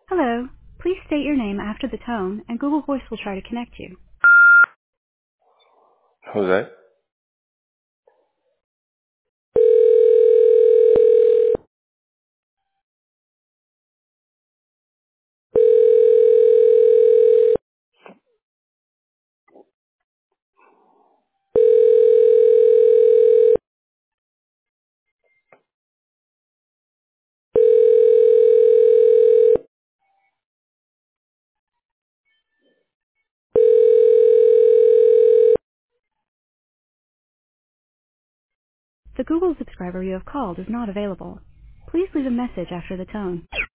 Hello. Please state your name after the tone, and Google Voice will try to connect you. Jose? The Google subscriber you have called is not available. Please leave a message after the tone.